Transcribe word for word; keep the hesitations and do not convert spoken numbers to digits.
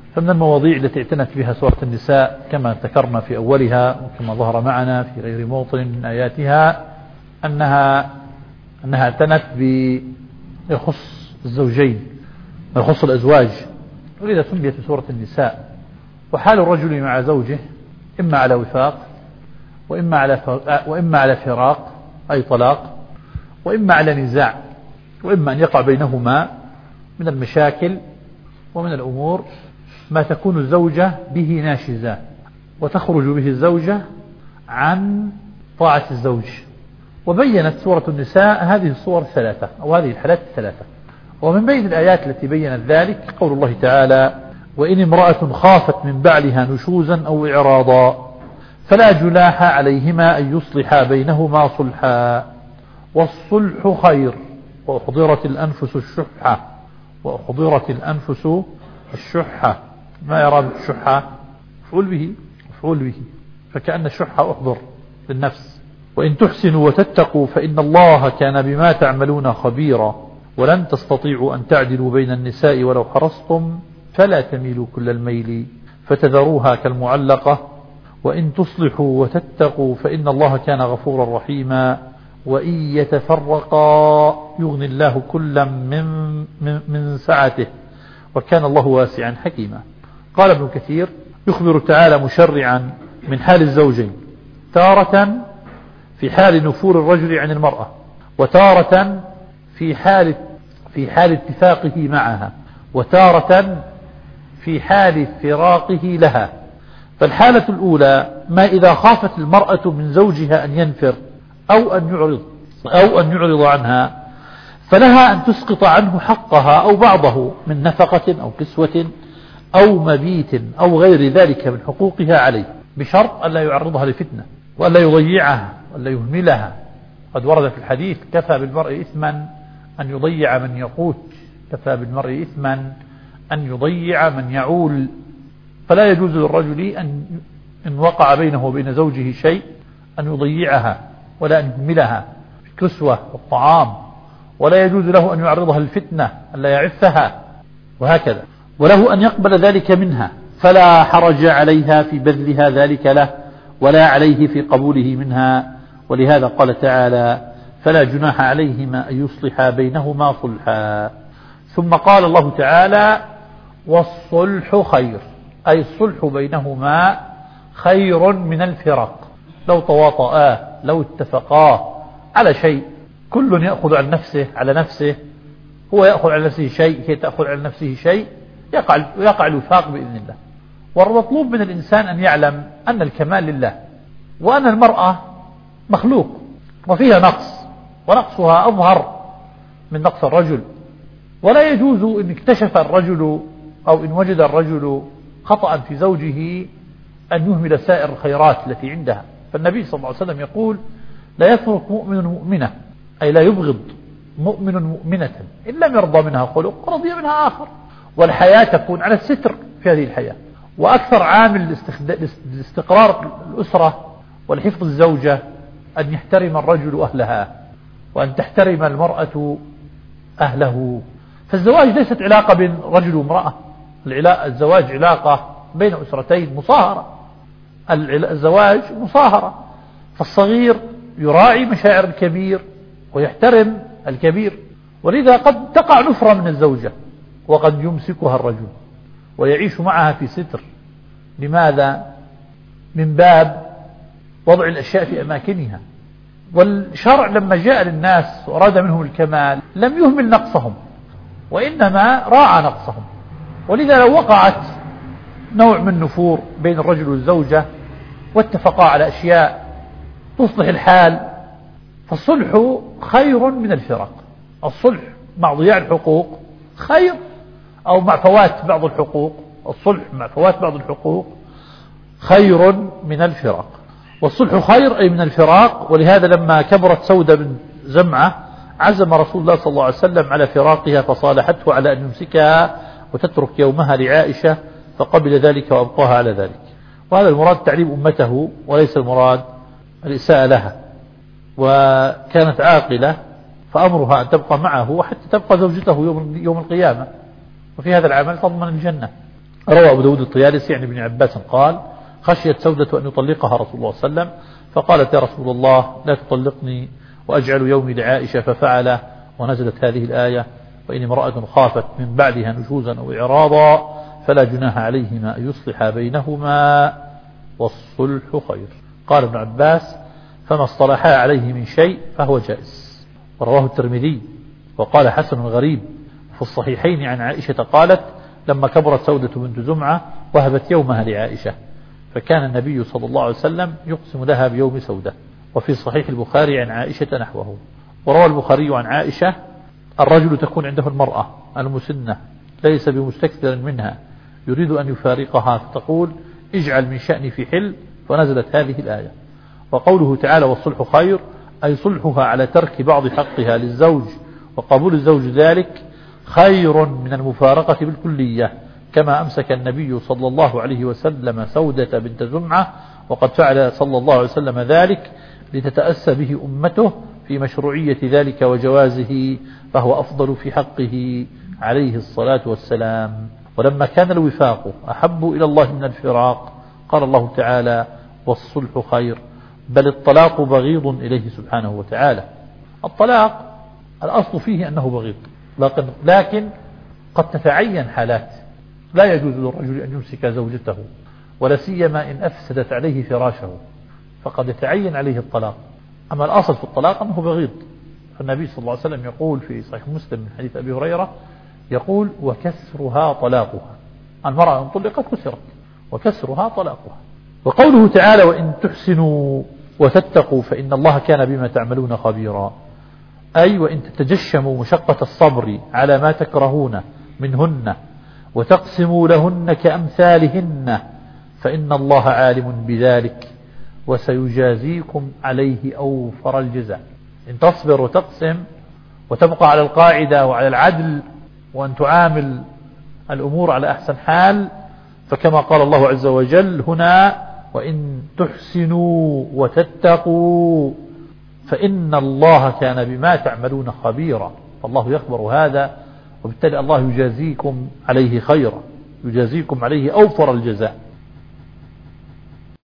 فمن المواضيع التي اعتنت بها سورة النساء كما ذكرنا في أولها وكما ظهر معنا في غير موطن من آياتها أنها أنها اعتنت بيخص الزوجين ويخص الأزواج، ولذا سميت سورة النساء. وحال الرجل مع زوجه إما على وفاق وإما على وإما على فراق أي طلاق، وإما على نزاع، وإما أن يقع بينهما من المشاكل ومن الأمور ما تكون الزوجة به ناشزة وتخرج به الزوجة عن طاعة الزوج. وبينت سورة النساء هذه الصور الثلاثة أو هذه الحالات الثلاثة. ومن بين الآيات التي بينت ذلك قول الله تعالى: وإن امرأة خافت من بعلها نشوزا أو إعراضا فلا جناح عليهما أن يصلحا بينهما صلحا والصلح خير وأحضرت الأنفس الشحة وأحضرت الأنفس الشحة. ما يراد الشحة؟ مفعول به مفعول به فكأن الشحة أحضر للنفس. وإن تحسنوا وتتقوا فإن الله كان بما تعملون خبيرا ولن تستطيعوا أن تعدلوا بين النساء ولو حرصتم فلا تميلوا كل الميل فتذروها كالمعلقة وإن تصلحوا وتتقوا فإن الله كان غفورا رحيما وإن يتفرقا يغني الله كلا من, من, من سعته وكان الله واسعا حكيما. قال ابن كثير: يخبر تعالى مشرعا من حال الزوجين، تارة في حال نفور الرجل عن المرأة، وتارة في حال في حال اتفاقه معها، وتارة في حال فراقه لها. فالحالة الأولى ما إذا خافت المرأة من زوجها أن ينفر أو أن يعرض أو أن يعرض عنها فلها أن تسقط عنه حقها أو بعضه من نفقة أو كسوة أو مبيت أو غير ذلك من حقوقها عليه، بشرط ألا يعرضها لفتنة وألا يضيعها وألا يهملها. قد ورد في الحديث: كفى بالمرء إثما أن يضيع من يقوت، كفى بالمرء إثما أن يضيع من يعول. فلا يجوز للرجل أن إن وقع بينه وبين زوجه شيء أن يضيعها ولا أن يهملها في الكسوة والطعام، ولا يجوز له أن يعرضها للفتنة ألا يعفها وهكذا، وله أن يقبل ذلك منها، فلا حرج عليها في بذلها ذلك له ولا عليه في قبوله منها. ولهذا قال تعالى: فلا جناح عليهما أن يصلحا بينهما صلحا. ثم قال الله تعالى: والصلح خير، أي الصلح بينهما خير من الفراق. لو تواطآ لو اتفقا على شيء، كل يأخذ عن نفسه على نفسه، هو يأخذ على نفسه شيء هي تأخذ على نفسه شيء، يقع يقع الوفاق بإذن الله. والمطلوب من الإنسان أن يعلم أن الكمال لله، وأن المرأة مخلوق وفيها نقص، ونقصها أظهر من نقص الرجل. ولا يجوز إن اكتشف الرجل أو إن وجد الرجل خطأ في زوجه أن يهمل سائر الخيرات التي عندها. فالنبي صلى الله عليه وسلم يقول: لا يترك مؤمن مؤمنة، أي لا يبغض مؤمن مؤمنة إن لم يرضى منها خلق رضي منها آخر. والحياة تكون على الستر في هذه الحياة. وأكثر عامل لاستقرار الأسرة ولحفظ الزوجة أن يحترم الرجل أهلها وأن تحترم المرأة أهله. فالزواج ليست علاقة بين رجل وامرأة، الزواج علاقة بين أسرتين مصاهرة. الزواج مصاهرة، فالصغير يراعي مشاعر الكبير ويحترم الكبير. ولذا قد تقع نفرة من الزوجة وقد يمسكها الرجل ويعيش معها في ستر. لماذا؟ من باب وضع الأشياء في أماكنها. والشرع لما جاء للناس وأراد منهم الكمال لم يهمل نقصهم وإنما راعى نقصهم. ولذا لو وقعت نوع من نفور بين الرجل والزوجة واتفقا على أشياء تصلح الحال فالصلح خير من الفراق. الصلح مع ضياع الحقوق خير، أو مع فوات بعض الحقوق، الصلح مع فوات بعض الحقوق خير من الفراق. والصلح خير أي من الفراق. ولهذا لما كبرت سودة بن زمعة عزم رسول الله صلى الله عليه وسلم على فراقها فصالحته على أن يمسكها وتترك يومها لعائشة، فقبل ذلك وأبقاها على ذلك. وهذا المراد تعليم أمته وليس المراد الإساءة لها. وكانت عاقلة فأمرها أن تبقى معه وحتى تبقى زوجته يوم, يوم القيامة، وفي هذا العمل تضمن الجنة. روى أبو داود الطيالسي عن ابن عباس قال خشيت سودة أن يطلقها رسول الله صلى الله عليه وسلم فقالت يا رسول الله لا تطلقني وأجعل يومي لعائشة ففعل، ونزلت هذه الآية وإن امرأة خافت من بعدها نشوزا أو إعراضا فلا جناح عليهما أن يصلحا بينهما والصلح خير. قال ابن عباس فما اصطلحا عليه من شيء فهو جائز. ورواه الترمذي وقال حسن غريب في الصحيحين عن عائشة قالت لما كبرت سودة بنت زمعة وهبت يومها لعائشة فكان النبي صلى الله عليه وسلم يقسم لها بيوم سودة. وفي صحيح البخاري عن عائشة نحوه. وروى البخاري عن عائشة الرجل تكون عنده المرأة المسنة ليس بمستكثر منها يريد أن يفارقها فتقول اجعل من شأني في حل، فنزلت هذه الآية. وقوله تعالى والصلح خير أي صلحها على ترك بعض حقها للزوج وقبول الزوج ذلك خير من المفارقة بالكلية، كما أمسك النبي صلى الله عليه وسلم سودة بنت زمعة وقد فعل صلى الله عليه وسلم ذلك لتتأسى به أمته في مشروعية ذلك وجوازه، فهو أفضل في حقه عليه الصلاة والسلام. ولما كان الوفاق أحب إلى الله من الفراق قال الله تعالى والصلح خير، بل الطلاق بغيض إليه سبحانه وتعالى. الطلاق الأصل فيه أنه بغيض، لكن, لكن قد تتعين حالات لا يجوز للرجل أن يمسك زوجته ولا سيما إن أفسدت عليه فراشه فقد يتعين عليه الطلاق. أما الأصل في الطلاق أنه بغيض. فالنبي صلى الله عليه وسلم يقول في صحيح مسلم من حديث أبي هريرة يقول وكسرها طلاقها، المرأة إن طلقت كسرت وكسرها طلاقها. وقوله تعالى وإن تحسنوا وتتقوا فإن الله كان بما تعملون خبيرا، أي وإن تتجشموا مشقة الصبر على ما تكرهون منهن وتقسموا لهن كأمثالهن فإن الله عالم بذلك وسيجازيكم عليه أوفر الجزاء. إن تصبر وتقسم وتبقى على القاعدة وعلى العدل وأن تعامل الأمور على أحسن حال، فكما قال الله عز وجل هنا وإن تحسنوا وتتقوا فإن الله كان بما تعملون خبيرا، فالله يخبر هذا وبالتالي الله يجازيكم عليه خيرا، يجازيكم عليه أوفر الجزاء.